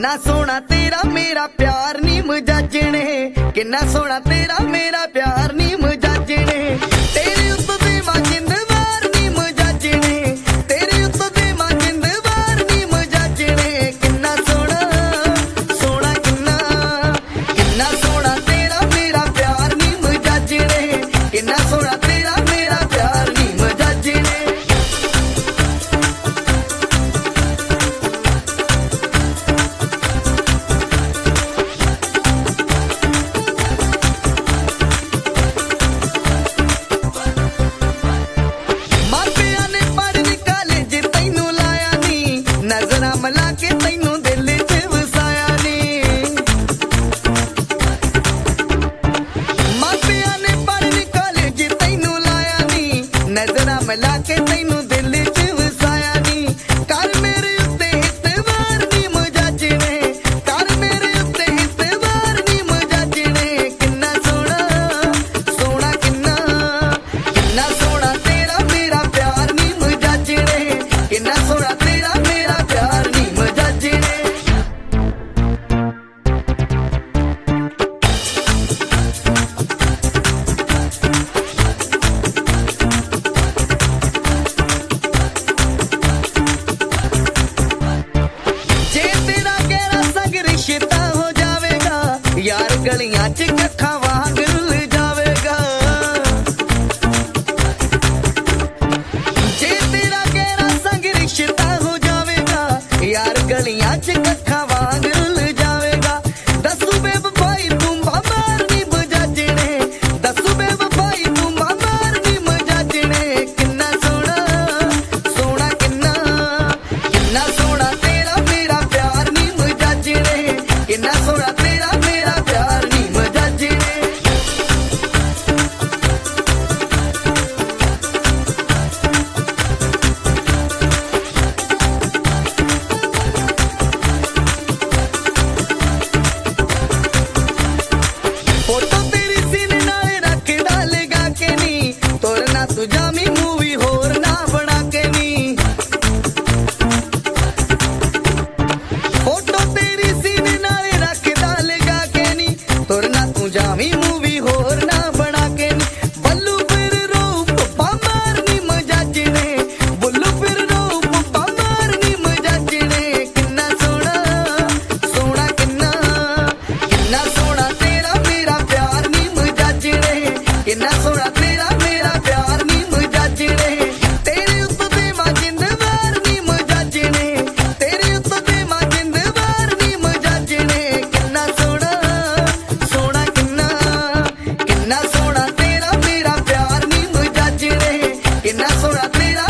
किन्ना सोना तेरा मेरा प्यार नी मजाजने, किन्ना सोना तेरा मेरा प्यार नी मजाजने। तेरे उत्ते दे मां जिंदवार नी मजाजने, तेरे उत्ते दे मां जिंदवार नी मजाजने। किन्ना सोना सोना किन्ना किन्ना सोना तेरा मेरा प्यार नी मजाजने, किन्ना सोना तेरा मेरा प्यार नी मजाजने। मला के तैनू दिल च वसाया नी, मापिया ने पढ़ कॉलेज तैनू लाया नी, नजरा मिला के तैनू दिल च वसाया नी। कर मेरे उत्ते इतवार नी मजाजने, कर मेरे उत्ते इतवार नी मजाजने। किन्ना सोना सोना किन्ना किन्ना सोना तेरा मेरा प्यार नी मजाजने, किन्ना सोना तेरा मेरा प्यार नी मजाजने। जे तेरा गहरा संग रिश्ता हो जावेगा, यार गलियां च कखा वांग रुल जावेगा। जे तेरा गहरा संग रिश्ता हो जावेगा, यार गलियां च कखा वांग रुल जावेगा। दसू बेवफाई तू मार नी मजाजने, दसू बेवफाई तू मार नी मजाजने। किन्ना सोना सोना किन्ना किन्ना सोना तेरा मेरा प्यार नी मजाजने, किन्ना सोना तेरा मेरा प्यार नी मजाजने। फोटो तेरी सीने नाल रख डालेगा के नी, तोरना तू जामी मूवी होर ना बना के नी। फोटो तेरी सीने नाल रख डालेगा के नी, तोरना तू जामी मूवी होर ना बना के नी। बल्लू फिर रूप पामार नी मजाजने, बुल्लू फिर रूप पामार नी मजाजने। किन्ना सोना सोना किन्ना किन्ना सोना तेरा मेरा प्यार नी मजाजने, किन्ना सोना तेरा मेरा प्यार नी मजाजने। तेरे उत्ते दे मां जिंदवार नी मजाजने, तेरे उत्ते दे मां जिंदवार नी मजाजने। किन्ना सोना सोना किन्ना किन्ना सोना तेरा मेरा प्यार नी मजाजने, किन्ना सोना तेरा